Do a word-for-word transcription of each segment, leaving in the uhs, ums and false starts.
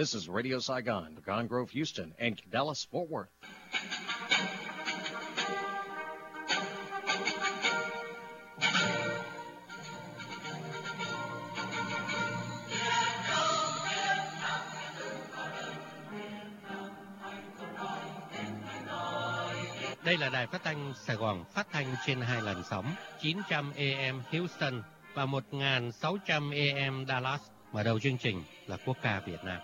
This is Radio Saigon, Pecan Grove, Houston, and Dallas, Fort Worth. Đây là đài phát thanh Sài Gòn, phát thanh trên hai làn sóng chín trăm A M Houston và một nghìn sáu trăm A M Dallas. Mở đầu chương trình là quốc ca Việt Nam.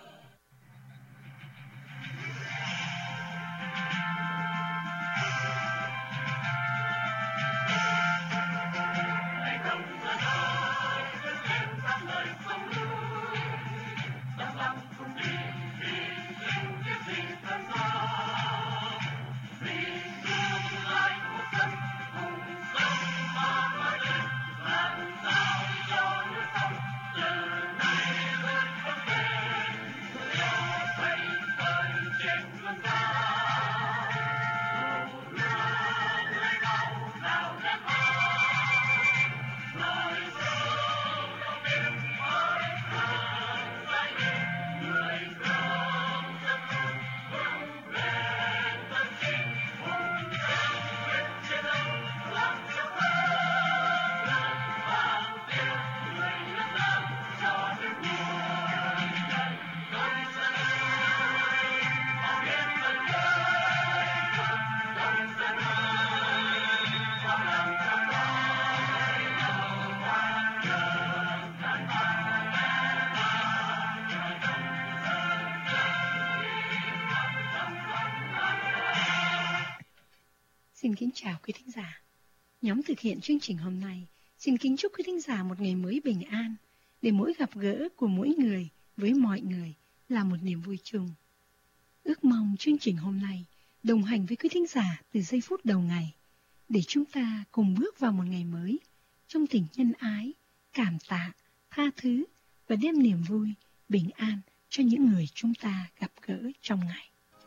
Xin kính chào quý thính giả. Nhóm thực hiện chương trình hôm nay xin kính chúc quý thính giả một ngày mới bình an, để mỗi gặp gỡ của mỗi người với mọi người là một niềm vui chung. Ước mong chương trình hôm nay đồng hành với quý thính giả từ giây phút đầu ngày, để chúng ta cùng bước vào một ngày mới trong tình nhân ái, cảm tạ, tha thứ và đem niềm vui, bình an cho những người chúng ta gặp gỡ trong ngày.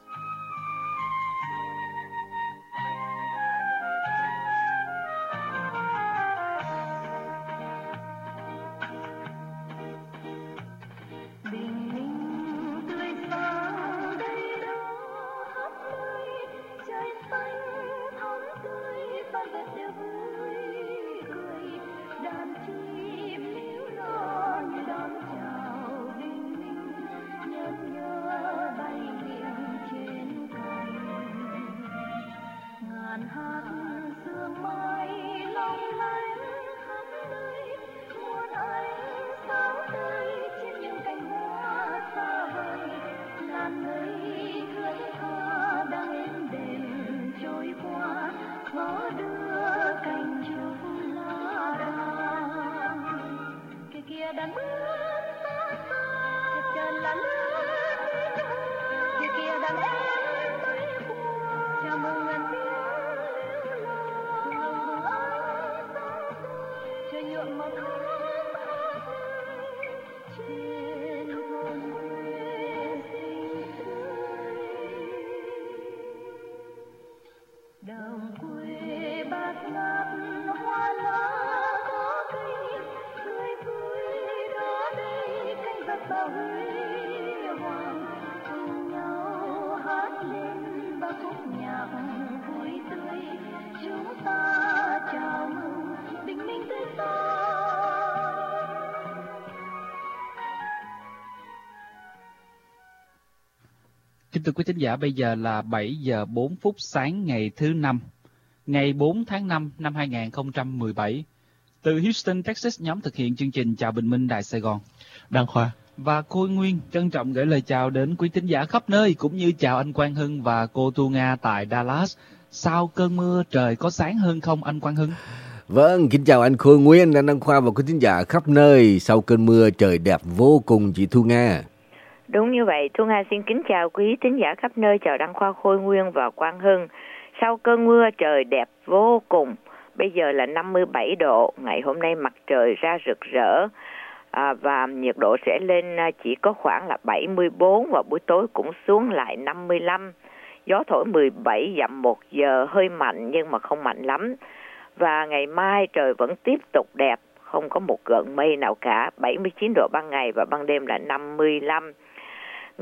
Kính thưa quý thính giả, bây giờ là bảy giờ bốn phút sáng ngày thứ năm, ngày bốn tháng năm năm hai nghìn không trăm mười bảy. Từ Houston, Texas, nhóm thực hiện chương trình Chào Bình Minh Đài Sài Gòn, Đăng Khoa và Khôi Nguyên trân trọng gửi lời chào đến quý thính giả khắp nơi, cũng như chào anh Quang Hưng và cô Thu Nga tại Dallas. Sau cơn mưa trời có sáng hơn không anh Quang Hưng? Vâng, kính chào anh Khôi Nguyên, anh Đăng Khoa và quý thính giả khắp nơi. Sau cơn mưa trời đẹp vô cùng chị Thu Nga. Đúng như vậy, Thu Nga xin kính chào quý thính giả khắp nơi, chào Đăng Khoa, Khôi Nguyên và Quang Hưng. Sau cơn mưa trời đẹp vô cùng, bây giờ là năm mươi bảy độ, ngày hôm nay mặt trời ra rực rỡ à, và nhiệt độ sẽ lên chỉ có khoảng là bảy mươi bốn và buổi tối cũng xuống lại năm mươi lăm. Gió thổi mười bảy dặm một giờ, hơi mạnh nhưng mà không mạnh lắm. Và ngày mai trời vẫn tiếp tục đẹp, không có một gợn mây nào cả, bảy mươi chín độ ban ngày và ban đêm là năm mươi lăm.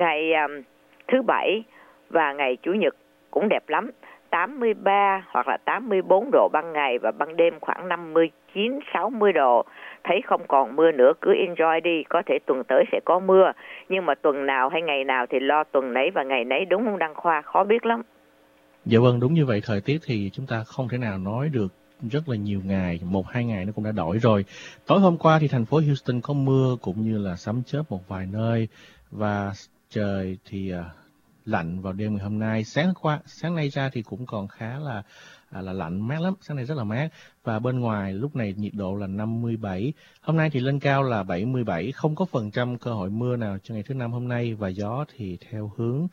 Ngày um, thứ Bảy và ngày Chủ nhật cũng đẹp lắm. tám mươi ba hoặc là tám mươi bốn độ ban ngày và ban đêm khoảng năm mươi chín sáu mươi độ. Thấy không còn mưa nữa cứ enjoy đi, có thể tuần tới sẽ có mưa, nhưng mà tuần nào hay ngày nào thì lo tuần nấy và ngày nấy, đúng không Đăng Khoa? Khó biết lắm. Dạ vâng, đúng như vậy. Thời tiết thì chúng ta không thể nào nói được rất là nhiều ngày, một hai ngày nó cũng đã đổi rồi. Tối hôm qua thì thành phố Houston có mưa cũng như là sấm chớp một vài nơi, và trời thì uh, lạnh vào đêm ngày hôm nay. Sáng qua sáng nay ra thì cũng còn khá là à, là lạnh, mát lắm, sáng nay rất là mát, và bên ngoài lúc này nhiệt độ là năm mươi bảy. Hôm nay thì lên cao là bảy mươi bảy, không có phần trăm cơ hội mưa nào cho ngày thứ năm hôm nay, và gió thì theo hướng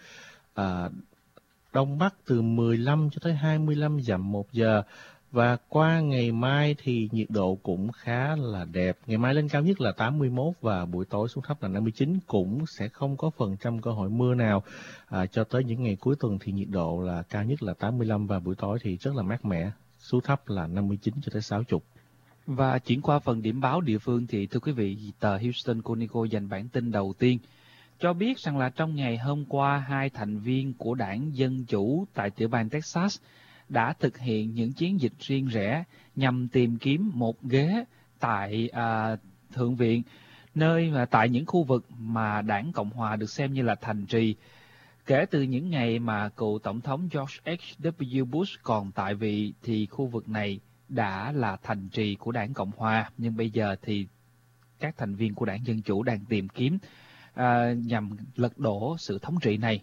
à, đông bắc từ mười lăm cho tới hai mươi lăm dặm một giờ. Và qua ngày mai thì nhiệt độ cũng khá là đẹp. Ngày mai lên cao nhất là tám mươi mốt và buổi tối xuống thấp là năm mươi chín, cũng sẽ không có phần trăm cơ hội mưa nào. À, cho tới những ngày cuối tuần thì nhiệt độ là cao nhất là tám mươi lăm và buổi tối thì rất là mát mẻ, xuống thấp là năm mươi chín cho tới sáu mươi. Và chuyển qua phần điểm báo địa phương thì thưa quý vị, tờ Houston Chronicle dành bản tin đầu tiên cho biết rằng là trong ngày hôm qua, hai thành viên của đảng Dân Chủ tại tiểu bang Texas đã thực hiện những chiến dịch riêng rẽ nhằm tìm kiếm một ghế tại à, Thượng viện, nơi mà tại những khu vực mà đảng Cộng Hòa được xem như là thành trì. Kể từ những ngày mà cựu Tổng thống George H W Bush còn tại vị thì khu vực này đã là thành trì của đảng Cộng Hòa, nhưng bây giờ thì các thành viên của đảng Dân Chủ đang tìm kiếm à, nhằm lật đổ sự thống trị này.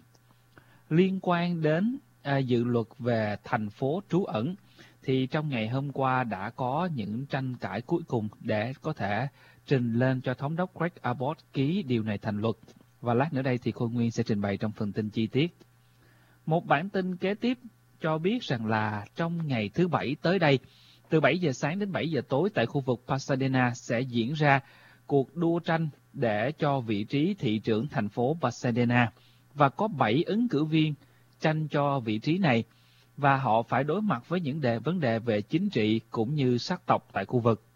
Liên quan đến à, dự luật về thành phố trú ẩn, thì trong ngày hôm qua đã có những tranh cãi cuối cùng để có thể trình lên cho Thống đốc Greg Abbott ký điều này thành luật. Và lát nữa đây thì Khôi Nguyên sẽ trình bày trong phần tin chi tiết. Một bản tin kế tiếp cho biết rằng là trong ngày thứ Bảy tới đây, từ bảy giờ sáng đến bảy giờ tối tại khu vực Pasadena sẽ diễn ra cuộc đua tranh để cho vị trí thị trưởng thành phố Pasadena. Và có bảy ứng cử viên tranh cho vị trí này, và họ phải đối mặt với những đề, vấn đề về chính trị cũng như sắc tộc tại khu vực.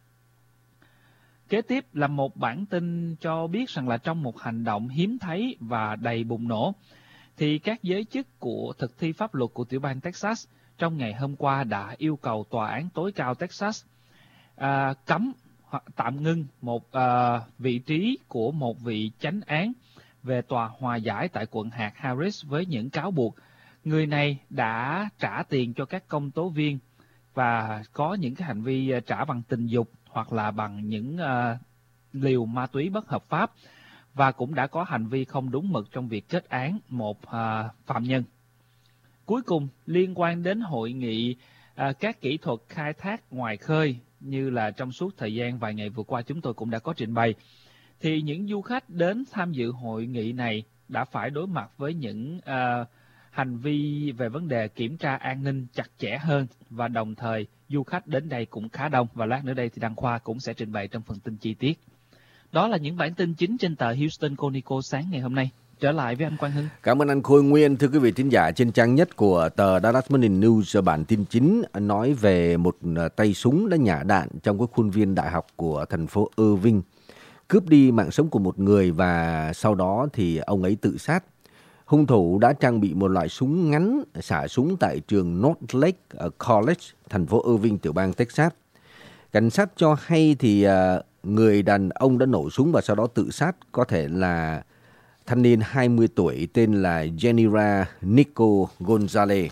Kế tiếp là một bản tin cho biết rằng là trong một hành động hiếm thấy và đầy bùng nổ, thì các giới chức của thực thi pháp luật của tiểu bang Texas trong ngày hôm qua đã yêu cầu tòa án tối cao Texas à, cấm hoặc tạm ngưng một à, vị trí của một vị chánh án về tòa hòa giải tại quận hạt Harris với những cáo buộc người này đã trả tiền cho các công tố viên và có những cái hành vi trả bằng tình dục hoặc là bằng những uh, liều ma túy bất hợp pháp, và cũng đã có hành vi không đúng mực trong việc kết án một uh, phạm nhân. Cuối cùng, liên quan đến hội nghị uh, các kỹ thuật khai thác ngoài khơi, như là trong suốt thời gian vài ngày vừa qua chúng tôi cũng đã có trình bày, thì những du khách đến tham dự hội nghị này đã phải đối mặt với những uh, hành vi về vấn đề kiểm tra an ninh chặt chẽ hơn, và đồng thời du khách đến đây cũng khá đông, và lát nữa đây thì Đăng Khoa cũng sẽ trình bày trong phần tin chi tiết. Đó là những bản tin chính trên tờ Houston Chronicle sáng ngày hôm nay. Trở lại với anh Quang Hưng. Cảm ơn anh Khôi Nguyên. Thưa quý vị thính giả, trên trang nhất của tờ Dallas Morning News, bản tin chính nói về một tay súng đã nhả đạn trong cái khuôn viên đại học của thành phố Irving, cướp đi mạng sống của một người, và sau đó thì ông ấy tự sát. Hung thủ đã trang bị một loại súng ngắn xả súng tại trường North Lake College, thành phố Irving, tiểu bang Texas. Cảnh sát cho hay thì người đàn ông đã nổ súng và sau đó tự sát, có thể là thanh niên hai mươi tuổi tên là Genera Nico Gonzalez.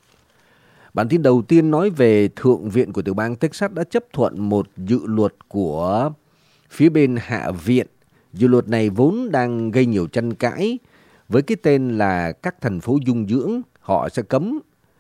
Bản tin đầu tiên nói về Thượng viện của tiểu bang Texas đã chấp thuận một dự luật của phía bên Hạ viện. Dự luật này vốn đang gây nhiều tranh cãi với cái tên là các thành phố dung dưỡng họ sẽ cấm,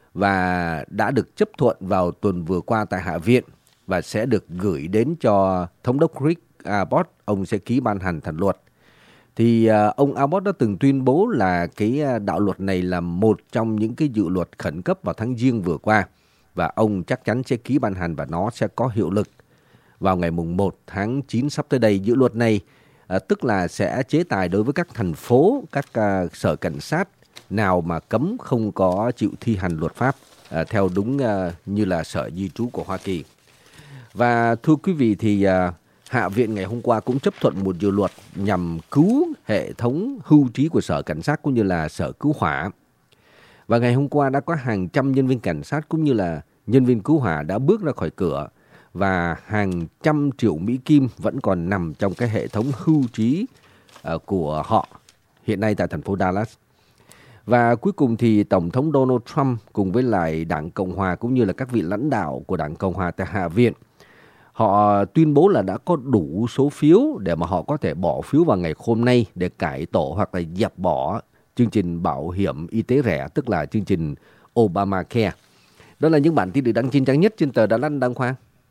và đã được chấp thuận vào tuần vừa qua tại Hạ viện và sẽ được gửi đến cho Thống đốc Greg Abbott, ông sẽ ký ban hành thành luật. Thì uh, ông Abbott đã từng tuyên bố là cái đạo luật này là một trong những cái dự luật khẩn cấp vào tháng Giêng vừa qua, và ông chắc chắn sẽ ký ban hành và nó sẽ có hiệu lực vào ngày mùng một tháng chín sắp tới đây. Dự luật này À, tức là sẽ chế tài đối với các thành phố, các uh, sở cảnh sát nào mà cấm không có chịu thi hành luật pháp uh, theo đúng uh, như là sở di trú của Hoa Kỳ. Và thưa quý vị thì uh, Hạ viện ngày hôm qua cũng chấp thuận một dự luật nhằm cứu hệ thống hưu trí của Sở Cảnh sát cũng như là Sở Cứu hỏa. Và ngày hôm qua đã có hàng trăm nhân viên cảnh sát cũng như là nhân viên cứu hỏa đã bước ra khỏi cửa và hàng trăm triệu Mỹ Kim vẫn còn nằm trong cái hệ thống hưu trí uh, của họ hiện nay tại thành phố Dallas. Và cuối cùng thì Tổng thống Donald Trump cùng với lại Đảng Cộng Hòa cũng như là các vị lãnh đạo của Đảng Cộng Hòa tại Hạ viện, họ tuyên bố là đã có đủ số phiếu để mà họ có thể bỏ phiếu vào ngày hôm nay để cải tổ hoặc là dẹp bỏ chương trình bảo hiểm y tế rẻ, tức là chương trình Obamacare. Đó là những bản tin được đăng trên trang nhất trên tờ Đà Lạt Đăng Khoa.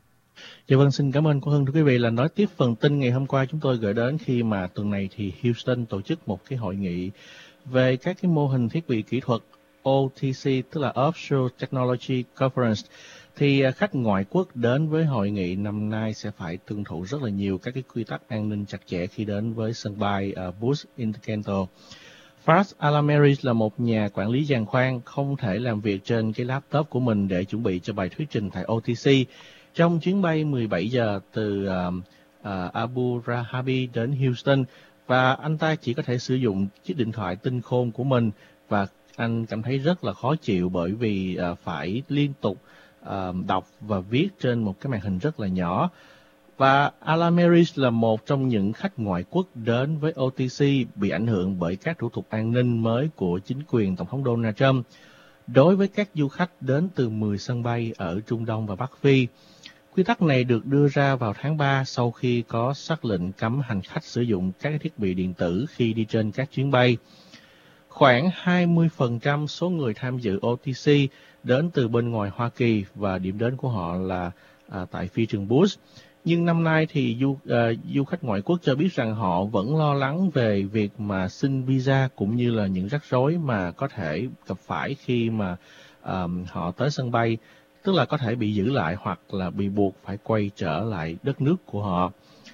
Dạ vâng, xin cảm ơn cô Hưng. Thưa quý vị, là nói tiếp phần tin ngày hôm qua chúng tôi gửi đến khi mà tuần này thì Houston tổ chức một cái hội nghị về các cái mô hình thiết bị kỹ thuật O T C, tức là Offshore Technology Conference. Thì khách ngoại quốc đến với hội nghị năm nay sẽ phải tuân thủ rất là nhiều các cái quy tắc an ninh chặt chẽ khi đến với sân bay uh, Bush Intercontinental. Faz Alameris là một nhà quản lý giàn khoan không thể làm việc trên cái laptop của mình để chuẩn bị cho bài thuyết trình tại O T C trong chuyến bay mười bảy giờ từ uh, uh, Abu Dhabi đến Houston, và anh ta chỉ có thể sử dụng chiếc điện thoại tinh khôn của mình, và anh cảm thấy rất là khó chịu bởi vì uh, phải liên tục uh, đọc và viết trên một cái màn hình rất là nhỏ. Và Alameris là một trong những khách ngoại quốc đến với O T C bị ảnh hưởng bởi các thủ tục an ninh mới của chính quyền Tổng thống Donald Trump đối với các du khách đến từ mười sân bay ở Trung Đông và Bắc Phi. Quy tắc này được đưa ra vào tháng ba sau khi có sắc lệnh cấm hành khách sử dụng các thiết bị điện tử khi đi trên các chuyến bay. Khoảng hai mươi phần trăm số người tham dự O T C đến từ bên ngoài Hoa Kỳ và điểm đến của họ là à, tại phi trường Bush. Nhưng năm nay thì du, uh, du khách ngoại quốc cho biết rằng họ vẫn lo lắng về việc mà xin visa cũng như là những rắc rối mà có thể gặp phải khi mà um, họ tới sân bay, tức là có thể bị giữ lại hoặc là bị buộc phải quay trở lại đất nước của họ.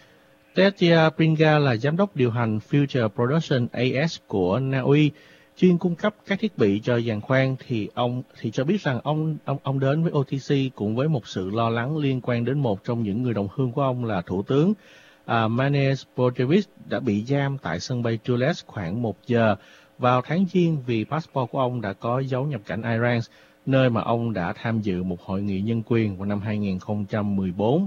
Tetia Pringa là giám đốc điều hành Future Production A S của Na Uy, chuyên cung cấp các thiết bị cho giàn khoan, thì ông thì cho biết rằng ông ông ông đến với O T C cùng với một sự lo lắng liên quan đến một trong những người đồng hương của ông là Thủ tướng uh, Manes Bojevic đã bị giam tại sân bay Dulles khoảng một giờ vào tháng Giêng vì passport của ông đã có dấu nhập cảnh Iran, nơi mà ông đã tham dự một hội nghị nhân quyền vào năm hai nghìn không trăm mười bốn.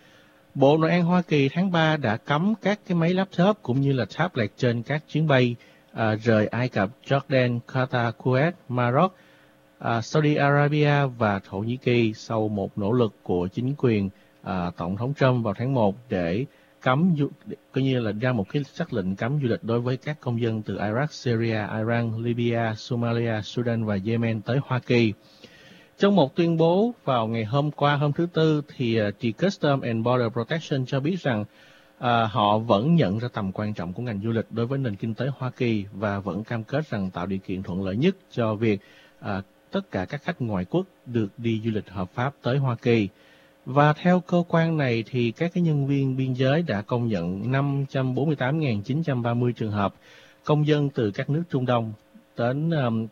Bộ Nội an Hoa Kỳ tháng ba đã cấm các cái máy laptop cũng như là tablet trên các chuyến bay À, rời Ai Cập, Jordan, Qatar, Kuwait, Maroc, à, Saudi Arabia và Thổ Nhĩ Kỳ sau một nỗ lực của chính quyền à, Tổng thống Trump vào tháng một để cấm, coi như là ra một cái sắc lệnh cấm du lịch đối với các công dân từ Iraq, Syria, Iran, Libya, Somalia, Sudan và Yemen tới Hoa Kỳ. Trong một tuyên bố vào ngày hôm qua, hôm thứ Tư, thì uh, The Customs and Border Protection cho biết rằng À, họ vẫn nhận ra tầm quan trọng của ngành du lịch đối với nền kinh tế Hoa Kỳ và vẫn cam kết rằng tạo điều kiện thuận lợi nhất cho việc à, tất cả các khách ngoại quốc được đi du lịch hợp pháp tới Hoa Kỳ. Và theo cơ quan này thì các cái nhân viên biên giới đã công nhận năm trăm bốn mươi tám nghìn chín trăm ba mươi trường hợp công dân từ các nước Trung Đông đến um,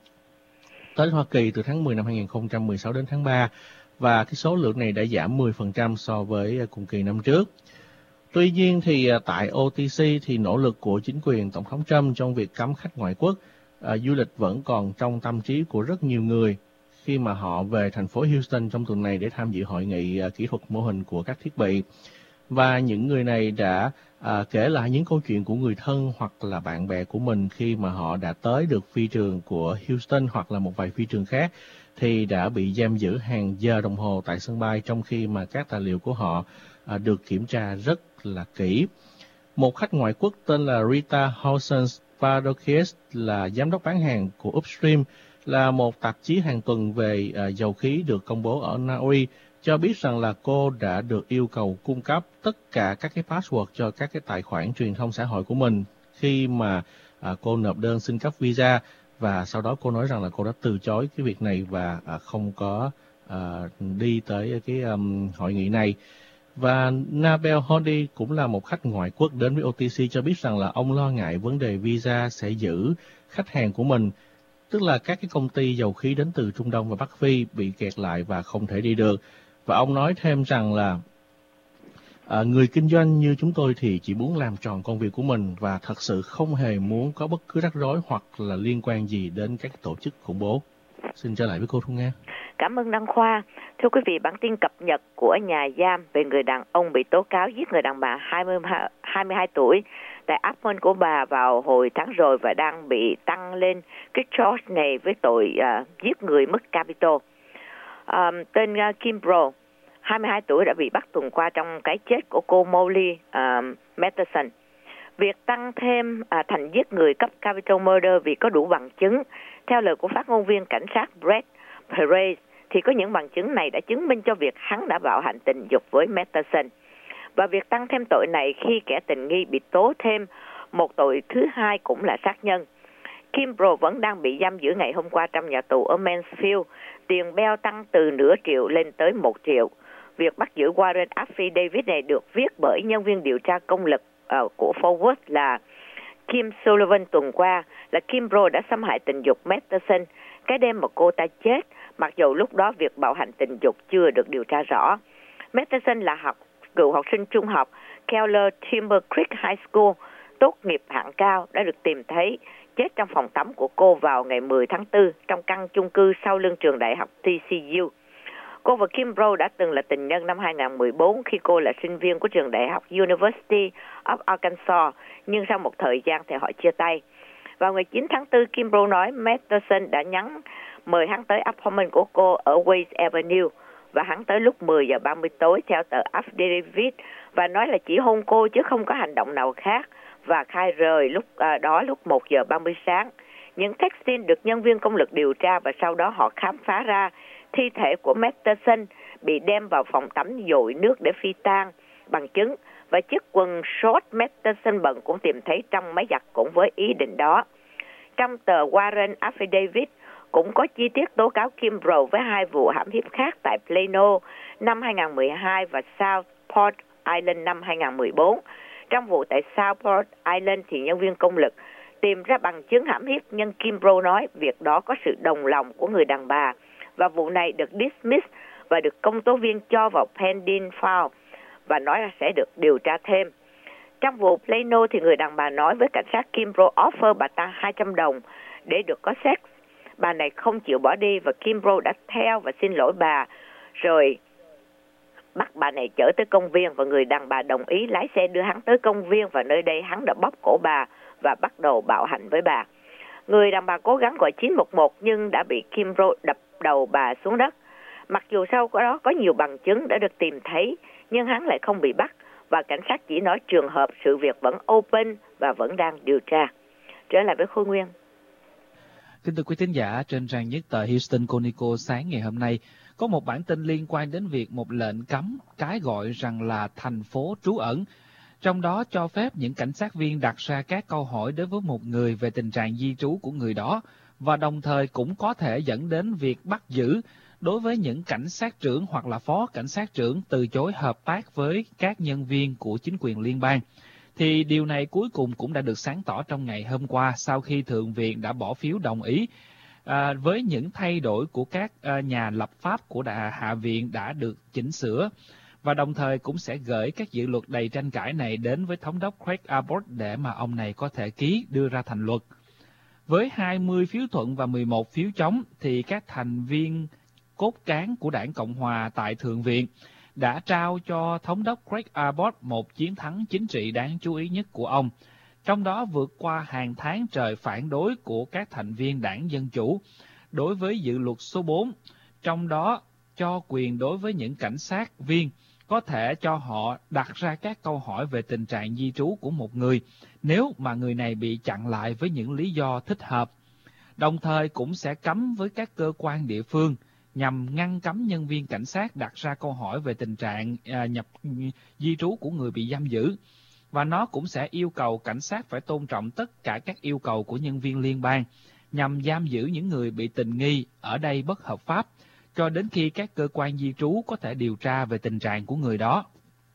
tới Hoa Kỳ từ tháng mười năm hai nghìn không trăm mười sáu đến tháng ba, và cái số lượng này đã giảm mười phần trăm so với cùng kỳ năm trước. Tuy nhiên thì tại O T C thì nỗ lực của chính quyền Tổng thống Trump trong việc cấm khách ngoại quốc à, du lịch vẫn còn trong tâm trí của rất nhiều người khi mà họ về thành phố Houston trong tuần này để tham dự hội nghị à, kỹ thuật mô hình của các thiết bị. Và những người này đã à, kể lại những câu chuyện của người thân hoặc là bạn bè của mình khi mà họ đã tới được phi trường của Houston hoặc là một vài phi trường khác thì đã bị giam giữ hàng giờ đồng hồ tại sân bay trong khi mà các tài liệu của họ à, được kiểm tra rất là kỹ. Một khách ngoại quốc tên là Rita Housens Padokis là giám đốc bán hàng của Upstream, là một tạp chí hàng tuần về uh, dầu khí được công bố ở Na Uy, cho biết rằng là cô đã được yêu cầu cung cấp tất cả các cái password cho các cái tài khoản truyền thông xã hội của mình khi mà uh, cô nộp đơn xin cấp visa, và sau đó cô nói rằng là cô đã từ chối cái việc này và uh, không có uh, đi tới cái um, hội nghị này. Và Nabel Hody cũng là một khách ngoại quốc đến với O T C cho biết rằng là ông lo ngại vấn đề visa sẽ giữ khách hàng của mình, tức là các cái công ty dầu khí đến từ Trung Đông và Bắc Phi bị kẹt lại và không thể đi được. Và ông nói thêm rằng là À, người kinh doanh như chúng tôi thì chỉ muốn làm tròn công việc của mình và thật sự không hề muốn có bất cứ rắc rối hoặc là liên quan gì đến các tổ chức khủng bố. Xin trở lại với cô Thu Nga. Cảm ơn Đăng Khoa. Thưa quý vị, bản tin cập nhật của nhà giam về người đàn ông bị tố cáo giết người đàn bà hai mươi hai tuổi tại Auburn của bà vào hồi tháng rồi và đang bị tăng lên cái charge này với tội uh, giết người mất Capitol. Um, tên uh, Kim Bro, hai mươi hai tuổi, đã bị bắt tuần qua trong cái chết của cô Molly uh, Matheson. Việc tăng thêm uh, thành giết người cấp Capitol Murder vì có đủ bằng chứng, theo lời của phát ngôn viên cảnh sát Brett Perez, thì có những bằng chứng này đã chứng minh cho việc hắn đã bạo hành tình dục với Matheson. Và việc tăng thêm tội này khi kẻ tình nghi bị tố thêm một tội thứ hai cũng là sát nhân. Kimbrough vẫn đang bị giam giữ ngày hôm qua trong nhà tù ở Mansfield. Tiền bail tăng từ nửa triệu lên tới một triệu. Việc bắt giữ Warren affidavit này được viết bởi nhân viên điều tra công lực uh, của Forward là Kim Sullivan tuần qua, là Kimbrough đã xâm hại tình dục Matheson cái đêm mà cô ta chết, mặc dù lúc đó việc bạo hành tình dục chưa được điều tra rõ. Matheson là học cựu học sinh trung học Keller Timber Creek High School, tốt nghiệp hạng cao, đã được tìm thấy chết trong phòng tắm của cô vào ngày mười tháng tư trong căn chung cư sau lưng trường đại học T C U. Cô và Kimbrough đã từng là tình nhân năm hai không một bốn khi cô là sinh viên của trường đại học University of Arkansas, nhưng sau một thời gian thì họ chia tay. Vào ngày chín tháng tư, Kimbrough nói Matheson đã nhắn mời hắn tới apartment của cô ở West Avenue và hắn tới lúc mười giờ ba mươi tối theo tờ affidavit và nói là chỉ hôn cô chứ không có hành động nào khác, và khai rời lúc à, đó lúc một giờ ba mươi sáng. Những texting được nhân viên công lực điều tra và sau đó họ khám phá ra thi thể của Matheson bị đem vào phòng tắm dội nước để phi tang. Bằng chứng và chiếc quần short Matheson bận cũng tìm thấy trong máy giặt cũng với ý định đó. Trong tờ Warren affidavit cũng có chi tiết tố cáo Kimbrough với hai vụ hãm hiếp khác tại Plano năm hai không một hai và Southport Island năm hai không một bốn. Trong vụ tại Southport Island thì nhân viên công lực tìm ra bằng chứng hãm hiếp, nhưng Kimbrough nói việc đó có sự đồng lòng của người đàn bà và vụ này được dismiss và được công tố viên cho vào pending file và nói là sẽ được điều tra thêm. Trong vụ Plano thì người đàn bà nói với cảnh sát Kimbrough offer bà ta hai trăm đồng để được có sex. Bà này không chịu bỏ đi và Kimbrough đã theo và xin lỗi bà, rồi bắt bà này chở tới công viên và người đàn bà đồng ý lái xe đưa hắn tới công viên, và nơi đây hắn đã bóp cổ bà và bắt đầu bạo hành với bà. Người đàn bà cố gắng gọi chín một một nhưng đã bị Kimbrough đập đầu bà xuống đất. Mặc dù sau đó có nhiều bằng chứng đã được tìm thấy, nhưng hắn lại không bị bắt và cảnh sát chỉ nói trường hợp sự việc vẫn open và vẫn đang điều tra. Trở lại với Khôi Nguyên. Kính thưa quý thính giả, trên trang nhất tờ Houston Chronicle sáng ngày hôm nay có một bản tin liên quan đến việc một lệnh cấm cái gọi rằng là thành phố trú ẩn, trong đó cho phép những cảnh sát viên đặt ra các câu hỏi đối với một người về tình trạng di trú của người đó, và đồng thời cũng có thể dẫn đến việc bắt giữ đối với những cảnh sát trưởng hoặc là phó cảnh sát trưởng từ chối hợp tác với các nhân viên của chính quyền liên bang. Thì điều này cuối cùng cũng đã được sáng tỏ trong ngày hôm qua sau khi Thượng viện đã bỏ phiếu đồng ý à, với những thay đổi của các à, nhà lập pháp của Đại Hạ viện đã được chỉnh sửa, và đồng thời cũng sẽ gửi các dự luật đầy tranh cãi này đến với Thống đốc Craig Abbott để mà ông này có thể ký đưa ra thành luật. Với hai mươi phiếu thuận và mười một phiếu chống thì các thành viên cốt cán của Đảng Cộng Hòa tại Thượng viện đã trao cho Thống đốc Craig Abbott một chiến thắng chính trị đáng chú ý nhất của ông, trong đó vượt qua hàng tháng trời phản đối của các thành viên Đảng Dân Chủ đối với dự luật số bốn, trong đó cho quyền đối với những cảnh sát viên có thể cho họ đặt ra các câu hỏi về tình trạng di trú của một người nếu mà người này bị chặn lại với những lý do thích hợp. Đồng thời cũng sẽ cấm với các cơ quan địa phương nhằm ngăn cấm nhân viên cảnh sát đặt ra câu hỏi về tình trạng à, nhập di trú của người bị giam giữ. Và nó cũng sẽ yêu cầu cảnh sát phải tôn trọng tất cả các yêu cầu của nhân viên liên bang nhằm giam giữ những người bị tình nghi ở đây bất hợp pháp, cho đến khi các cơ quan di trú có thể điều tra về tình trạng của người đó.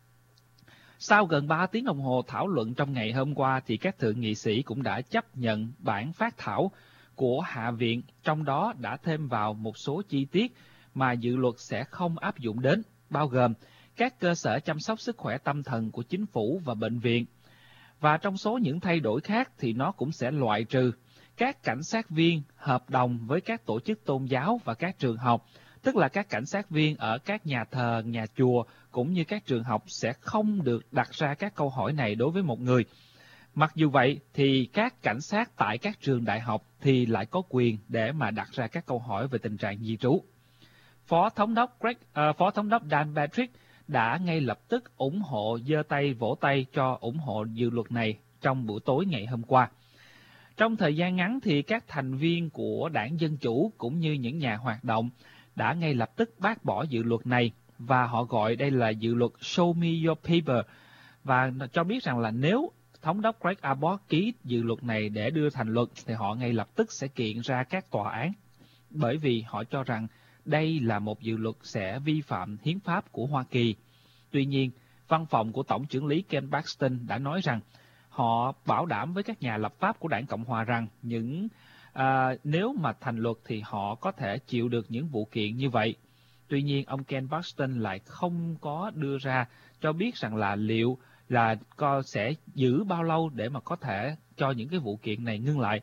Sau gần ba tiếng đồng hồ thảo luận trong ngày hôm qua thì các thượng nghị sĩ cũng đã chấp nhận bản phát thảo của Hạ viện, trong đó đã thêm vào một số chi tiết mà dự luật sẽ không áp dụng đến, bao gồm các cơ sở chăm sóc sức khỏe tâm thần của chính phủ và bệnh viện. Và trong số những thay đổi khác thì nó cũng sẽ loại trừ các cảnh sát viên hợp đồng với các tổ chức tôn giáo và các trường học, tức là các cảnh sát viên ở các nhà thờ, nhà chùa cũng như các trường học sẽ không được đặt ra các câu hỏi này đối với một người. Mặc dù vậy thì các cảnh sát tại các trường đại học thì lại có quyền để mà đặt ra các câu hỏi về tình trạng di trú. Phó Thống đốc Greg, uh, Phó Thống đốc Dan Patrick đã ngay lập tức ủng hộ, giơ tay vỗ tay cho ủng hộ dự luật này trong buổi tối ngày hôm qua. Trong thời gian ngắn thì các thành viên của Đảng Dân Chủ cũng như những nhà hoạt động đã ngay lập tức bác bỏ dự luật này và họ gọi đây là dự luật Show Me Your Paper và cho biết rằng là nếu Thống đốc Greg Abbott ký dự luật này để đưa thành luật thì họ ngay lập tức sẽ kiện ra các tòa án bởi vì họ cho rằng đây là một dự luật sẽ vi phạm hiến pháp của Hoa Kỳ. Tuy nhiên, văn phòng của Tổng trưởng lý Ken Paxton đã nói rằng họ bảo đảm với các nhà lập pháp của Đảng Cộng Hòa rằng những à, nếu mà thành luật thì họ có thể chịu được những vụ kiện như vậy. Tuy nhiên, ông Ken Paxton lại không có đưa ra cho biết rằng là liệu là co sẽ giữ bao lâu để mà có thể cho những cái vụ kiện này ngưng lại.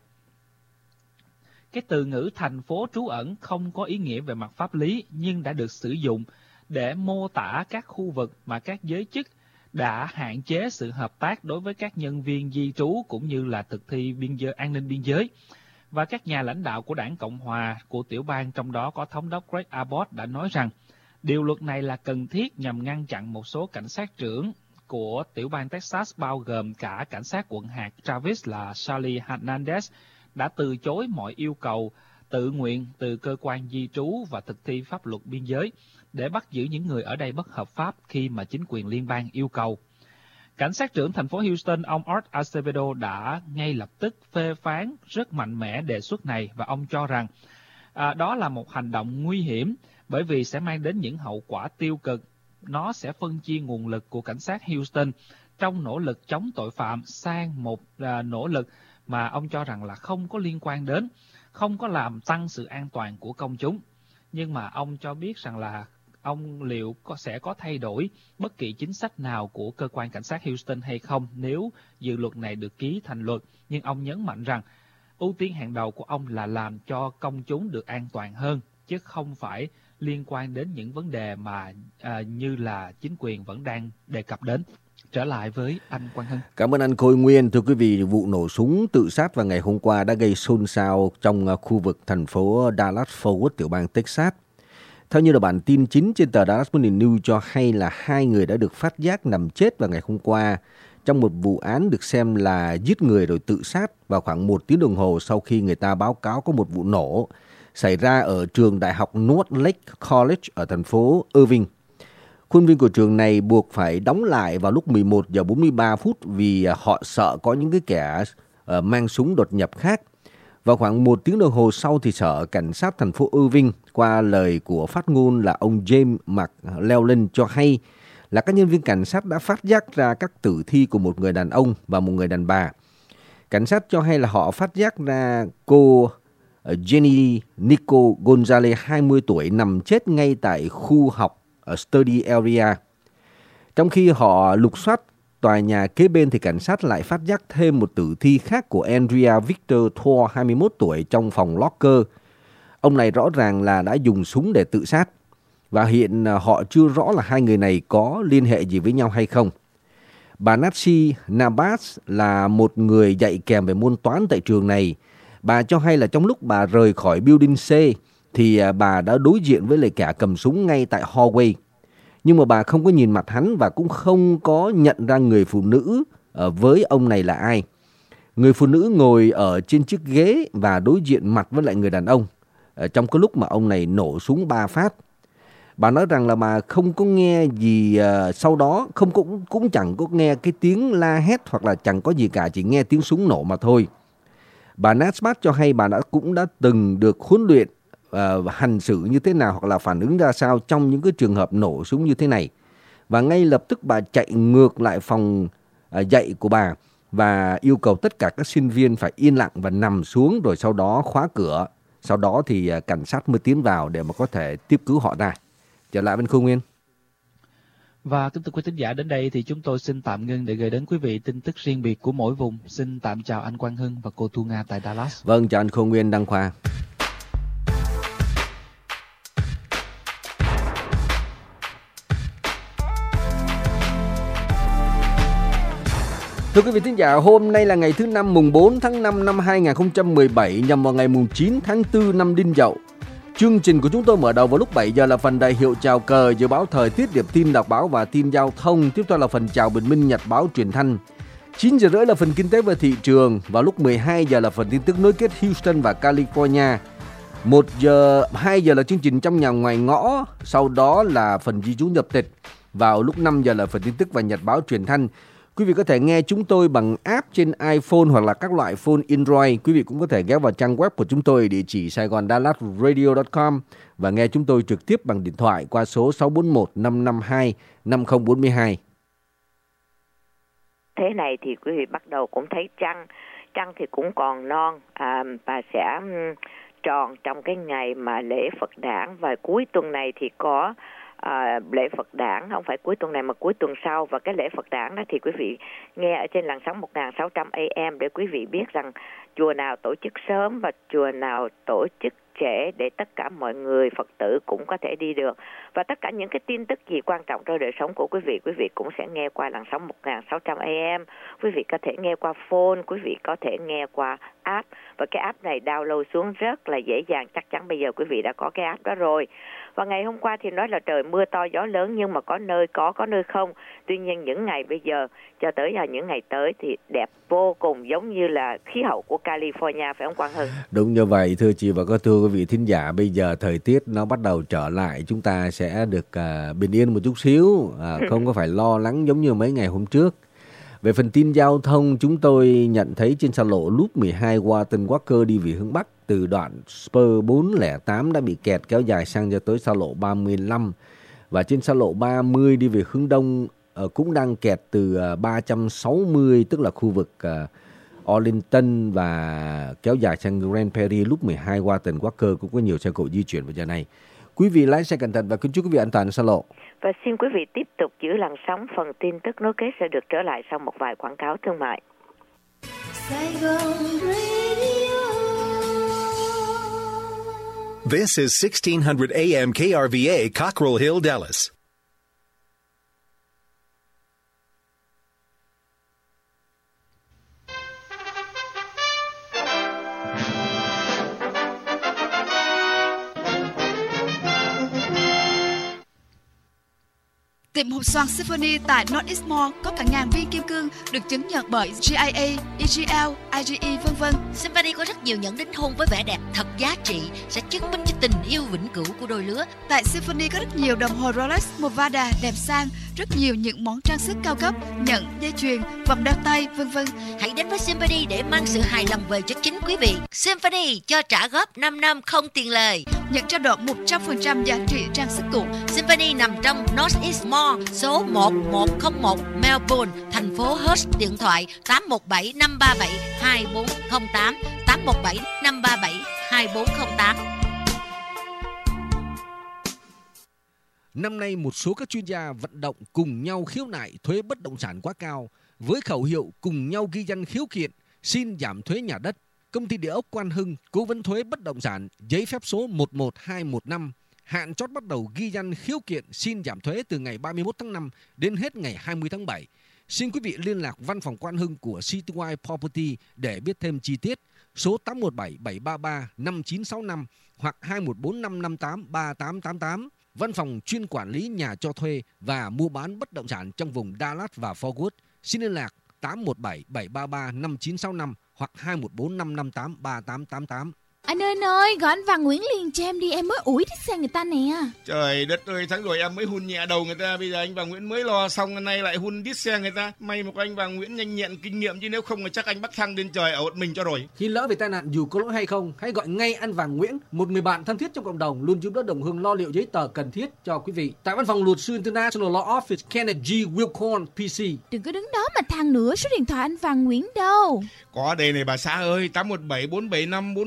Cái từ ngữ thành phố trú ẩn không có ý nghĩa về mặt pháp lý nhưng đã được sử dụng để mô tả các khu vực mà các giới chức đã hạn chế sự hợp tác đối với các nhân viên di trú cũng như là thực thi biên giới, an ninh biên giới. Và các nhà lãnh đạo của Đảng Cộng Hòa của tiểu bang, trong đó có Thống đốc Greg Abbott, đã nói rằng điều luật này là cần thiết nhằm ngăn chặn một số cảnh sát trưởng của tiểu bang Texas, bao gồm cả cảnh sát quận hạt Travis là Charlie Hernandez, đã từ chối mọi yêu cầu tự nguyện từ cơ quan di trú và thực thi pháp luật biên giới để bắt giữ những người ở đây bất hợp pháp khi mà chính quyền liên bang yêu cầu. Cảnh sát trưởng thành phố Houston, ông Art Acevedo đã ngay lập tức phê phán rất mạnh mẽ đề xuất này và ông cho rằng à, đó là một hành động nguy hiểm bởi vì sẽ mang đến những hậu quả tiêu cực. Nó sẽ phân chia nguồn lực của cảnh sát Houston trong nỗ lực chống tội phạm sang một à, nỗ lực mà ông cho rằng là không có liên quan đến, không có làm tăng sự an toàn của công chúng. Nhưng mà ông cho biết rằng là ông liệu có sẽ có thay đổi bất kỳ chính sách nào của cơ quan cảnh sát Houston hay không nếu dự luật này được ký thành luật. Nhưng ông nhấn mạnh rằng ưu tiên hàng đầu của ông là làm cho công chúng được an toàn hơn, chứ không phải liên quan đến những vấn đề mà à, như là chính quyền vẫn đang đề cập đến. Trở lại với anh Quang Hưng. Cảm ơn anh Khôi Nguyên. Thưa quý vị, vụ nổ súng tự sát vào ngày hôm qua đã gây xôn xao trong khu vực thành phố Dallas-Fort Worth, tiểu bang Texas. Theo như là bản tin chính trên tờ Dallas Morning News cho hay là hai người đã được phát giác nằm chết vào ngày hôm qua trong một vụ án được xem là giết người rồi tự sát vào khoảng một tiếng đồng hồ sau khi người ta báo cáo có một vụ nổ xảy ra ở trường đại học North Lake College ở thành phố Irving. Khuôn viên của trường này buộc phải đóng lại vào lúc mười một giờ bốn mươi ba phút vì họ sợ có những cái kẻ uh, mang súng đột nhập khác. Vào khoảng một tiếng đồng hồ sau thì Sở Cảnh sát thành phố Irving qua lời của phát ngôn là ông James McLellan cho hay là các nhân viên cảnh sát đã phát giác ra các tử thi của một người đàn ông và một người đàn bà. Cảnh sát cho hay là họ phát giác ra cô Jenny Nico Gonzalez, hai mươi tuổi, nằm chết ngay tại khu học ở Study Area. Trong khi họ lục soát tòa nhà kế bên thì cảnh sát lại phát giác thêm một tử thi khác của Andrea Victor Thor, hai mươi mốt tuổi, trong phòng locker. Ông này rõ ràng là đã dùng súng để tự sát. Và hiện họ chưa rõ là hai người này có liên hệ gì với nhau hay không. Bà Nancy Nabas là một người dạy kèm về môn toán tại trường này. Bà cho hay là trong lúc bà rời khỏi Building C thì bà đã đối diện với lại kẻ cầm súng ngay tại hallway. Nhưng mà bà không có nhìn mặt hắn và cũng không có nhận ra người phụ nữ với ông này là ai. Người phụ nữ ngồi ở trên chiếc ghế và đối diện mặt với lại người đàn ông trong cái lúc mà ông này nổ súng ba phát. Bà nói rằng là bà không có nghe gì uh, sau đó, không cũng, cũng chẳng có nghe cái tiếng la hét hoặc là chẳng có gì cả, chỉ nghe tiếng súng nổ mà thôi. Bà Nasbat cho hay bà đã cũng đã từng được huấn luyện uh, hành xử như thế nào hoặc là phản ứng ra sao trong những cái trường hợp nổ súng như thế này. Và ngay lập tức bà chạy ngược lại phòng uh, dạy của bà và yêu cầu tất cả các sinh viên phải yên lặng và nằm xuống, rồi sau đó khóa cửa. Sau đó thì uh, cảnh sát mới tiến vào để mà có thể tiếp cứu họ ra. Trở lại bên Khương Nguyên. Và kính thưa quý thính giả, đến đây thì chúng tôi xin tạm ngưng để gửi đến quý vị tin tức riêng biệt của mỗi vùng. Xin tạm chào anh Quang Hưng và cô Thu Nga tại Dallas. Vâng, chào anh Khôn Nguyên, Đăng Khoa. Thưa quý vị thính giả, hôm nay là ngày thứ năm mùng bốn tháng năm năm hai nghìn không trăm mười bảy, nhằm vào ngày mùng chín tháng tư năm Đinh Dậu. Chương trình của chúng tôi mở đầu vào lúc bảy giờ là phần đại hiệu chào cờ, dự báo thời tiết, điểm tin đọc báo và tin giao thông. Tiếp theo là phần chào bình minh, nhật báo, truyền thanh. chín giờ rưỡi là phần kinh tế và thị trường. Vào lúc mười hai giờ là phần tin tức nối kết Houston và California. một giờ, hai giờ là chương trình trong nhà ngoài ngõ. Sau đó là phần ghi chú nhập tịch. Vào lúc năm giờ là phần tin tức và nhật báo, truyền thanh. Quý vị có thể nghe chúng tôi bằng app trên iPhone hoặc là các loại phone Android. Quý vị cũng có thể ghé vào trang web của chúng tôi, địa chỉ saigon dallas radio chấm com và nghe chúng tôi trực tiếp bằng điện thoại qua số sáu bốn một năm năm hai năm không bốn hai. Thế này thì quý vị bắt đầu cũng thấy trăng. Trăng thì cũng còn non à, và sẽ tròn trong cái ngày mà lễ Phật đản. Và cuối tuần này thì có À, lễ Phật đản, không phải cuối tuần này mà cuối tuần sau. Và cái lễ Phật đản đó thì quý vị nghe ở trên làn sóng một nghìn sáu trăm A M để quý vị biết rằng chùa nào tổ chức sớm và chùa nào tổ chức trễ để tất cả mọi người Phật tử cũng có thể đi được. Và tất cả những cái tin tức gì quan trọng trong đời sống của quý vị, quý vị cũng sẽ nghe qua làn sóng một nghìn sáu trăm A M. Quý vị có thể nghe qua phone, quý vị có thể nghe qua app. Và cái app này download xuống rất là dễ dàng, chắc chắn bây giờ quý vị đã có cái app đó rồi. Và ngày hôm qua thì nói là trời mưa to gió lớn, nhưng mà có nơi có, có nơi không. Tuy nhiên những ngày bây giờ cho tới là những ngày tới thì đẹp vô cùng, giống như là khí hậu của California, phải không Quang Hưng? Đúng như vậy, thưa chị và các thưa quý vị thính giả, bây giờ thời tiết nó bắt đầu trở lại, chúng ta sẽ được uh, bình yên một chút xíu, uh, không có phải lo lắng giống như mấy ngày hôm trước. Về phần tin giao thông, chúng tôi nhận thấy trên xa lộ Loop mười hai Walton Walker đi về hướng Bắc từ đoạn Spur bốn không tám đã bị kẹt kéo dài sang cho tới xa lộ ba mươi lăm. Và trên xa lộ ba mươi đi về hướng Đông uh, cũng đang kẹt từ uh, ba trăm sáu mươi, tức là khu vực uh, Arlington và kéo dài sang Grand Prairie. Loop mười hai Walton Walker cũng có nhiều xe cộ di chuyển vào giờ này. Quý vị lái xe cẩn thận và kính chúc quý vị an toàn xa lộ. Và xin quý vị tiếp tục giữ làn sóng, phần tin tức nối kết sẽ được trở lại sau một vài quảng cáo thương mại. This is sixteen hundred A M K R V A, Cockrell Hill, Dallas. Tiệm hộp xoàn Symphony tại Northeast Mall có cả ngàn viên kim cương được chứng nhận bởi G I A, E G L, I G E vân vân. Symphony có rất nhiều nhẫn đính hôn với vẻ đẹp thật giá trị, sẽ chứng minh cho tình yêu vĩnh cửu của đôi lứa. Tại Symphony có rất nhiều đồng hồ Rolex, Movada đẹp sang, rất nhiều những món trang sức cao cấp, nhẫn, dây chuyền, vòng đeo tay vân vân. Hãy đến với Symphony để mang sự hài lòng về cho chính quý vị. Symphony cho trả góp năm năm không tiền lời. Nhận trao đổi một trăm phần trăm giá trị trang sức cũ. Symphony nằm trong Northeast Mall, số một một không một Melbourne, thành phố Hurst. Điện thoại tám một bảy năm ba bảy hai bốn không tám, tám một bảy năm ba bảy hai bốn không tám. Năm nay một số các chuyên gia vận động cùng nhau khiếu nại thuế bất động sản quá cao với khẩu hiệu cùng nhau ghi danh khiếu kiện xin giảm thuế nhà đất. Công ty địa ốc Quang Hưng, cố vấn thuế bất động sản, giấy phép số một một hai một năm, hạn chót bắt đầu ghi danh khiếu kiện xin giảm thuế từ ngày ba mươi mốt tháng năm đến hết ngày hai mươi tháng bảy. Xin quý vị liên lạc văn phòng Quang Hưng của Citywide Property để biết thêm chi tiết, số tám một bảy bảy ba ba năm chín sáu năm hoặc hai một bốn năm năm tám ba tám tám tám. Văn phòng chuyên quản lý nhà cho thuê và mua bán bất động sản trong vùng Dallas và Fort Worth. Xin liên lạc tám một bảy bảy ba ba năm chín sáu năm hoặc hai một bốn năm năm tám ba tám tám tám. Anh ơi anh ơi, gọi anh Văn Nguyễn liền cho em đi, em mới ủi thích xe người ta nè. Trời đất ơi, tháng rồi em mới hun nhẹ đầu người ta, bây giờ anh Văn Nguyễn mới lo xong, hôm nay lại hun đít xe người ta. May mà có anh Văn Nguyễn nhanh nhẹn kinh nghiệm, chứ nếu không là chắc anh bắc thăng lên trời ở một mình cho rồi. Khi lỡ về tai nạn dù có lỗi hay không, hãy gọi ngay anh Văn Nguyễn, một người bạn thân thiết trong cộng đồng, luôn giúp đỡ đồng hương lo liệu giấy tờ cần thiết cho quý vị. Tại văn phòng luật sư International Law Office Kenneth G. Wilcorn P C. Đừng có đứng đó mà than nữa số điện thoại anh Văn Nguyễn đâu. Có đây này bà xã ơi, tám một bảy bốn bảy năm bốn ba chín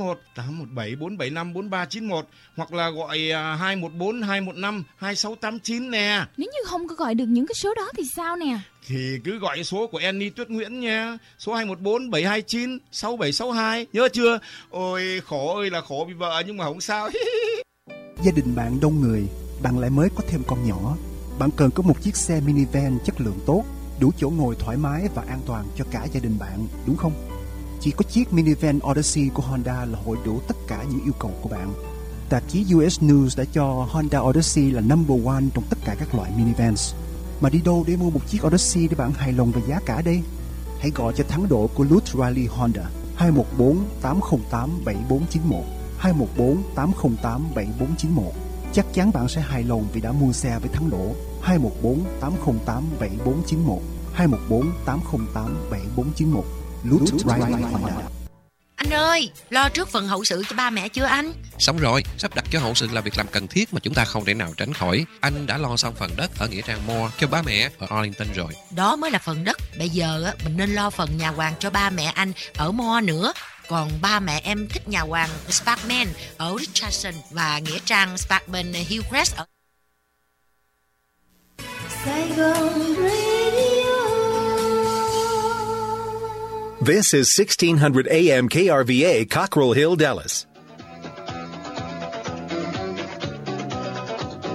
một tám một bảy bốn bảy năm bốn ba chín một hoặc là gọi hai một bốn hai một năm hai sáu tám chín nè. Nếu như không có gọi được những cái số đó thì sao nè? Thì cứ gọi số của Annie Tuyết Nguyễn nha, số hai một bốn bảy hai chín sáu bảy sáu hai, nhớ chưa? Ôi khổ ơi là khổ vì vợ nhưng mà không sao. Gia đình bạn đông người, bạn lại mới có thêm con nhỏ. Bạn cần có một chiếc xe minivan chất lượng tốt, đủ chỗ ngồi thoải mái và an toàn cho cả gia đình bạn, đúng không? Chỉ có chiếc minivan Odyssey của Honda là hội đủ tất cả những yêu cầu của bạn. Tạp chí u ét News đã cho Honda Odyssey là number one trong tất cả các loại minivans. Mà đi đâu để mua một chiếc Odyssey để bạn hài lòng về giá cả đây? Hãy gọi cho thắng độ của Lutz Riley Honda hai một bốn tám không tám bảy bốn chín một hai một bốn tám không tám bảy bốn chín một. Chắc chắn bạn sẽ hài lòng vì đã mua xe với thắng độ. Hai một bốn tám không tám bảy bốn chín một hai một bốn tám không tám bảy bốn chín một. Lutz Riley Honda. Anh ơi, lo trước phần hậu sự cho ba mẹ chưa anh? Xong rồi, sắp đặt cho hậu sự là việc làm cần thiết mà chúng ta không thể nào tránh khỏi. Anh đã lo xong phần đất ở nghĩa trang Moore cho ba mẹ ở Arlington rồi. Đó mới là phần đất. Bây giờ á, mình nên lo phần nhà hoàng cho ba mẹ anh ở Moore nữa. Còn ba mẹ em thích nhà hoàng Sparkman ở Richardson và nghĩa trang Sparkman Hillcrest ở Sài Gòn Radio. This is sixteen hundred A M K R V A, Cockrell Hill, Dallas.